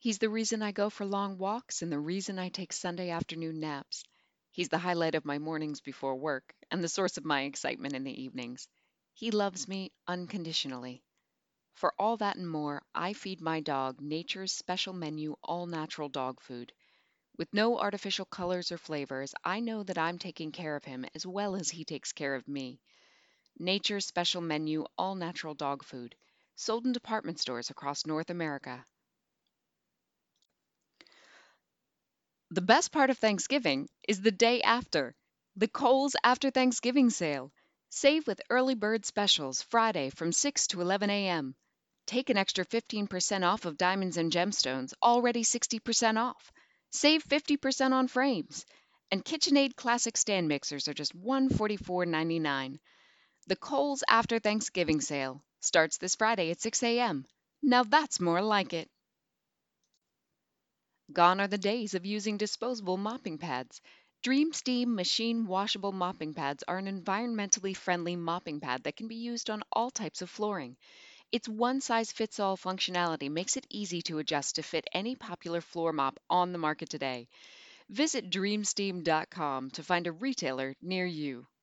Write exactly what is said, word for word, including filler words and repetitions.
He's the reason I go for long walks and the reason I take Sunday afternoon naps. He's the highlight of my mornings before work and the source of my excitement in the evenings. He loves me unconditionally. For all that and more, I feed my dog Nature's special menu all natural dog food. With no artificial colors or flavors, I know that I'm taking care of him as well as he takes care of me. Nature's special menu all natural dog food, sold in department stores across North America. The best part of Thanksgiving is the day after, the Kohl's After Thanksgiving sale. Save with early bird specials Friday from six to eleven a m. Take an extra fifteen percent off of diamonds and gemstones, already sixty percent off. Save fifty percent on frames. And KitchenAid Classic stand mixers are just one hundred forty-four ninety-nine. The Kohl's After Thanksgiving sale starts this Friday at six a m. Now that's more like it. Gone are the days of using disposable mopping pads. Dream Steam machine washable mopping pads are an environmentally friendly mopping pad that can be used on all types of flooring. Its one size fits all functionality makes it easy to adjust to fit any popular floor mop on the market today. Visit dream steam dot com to find a retailer near you.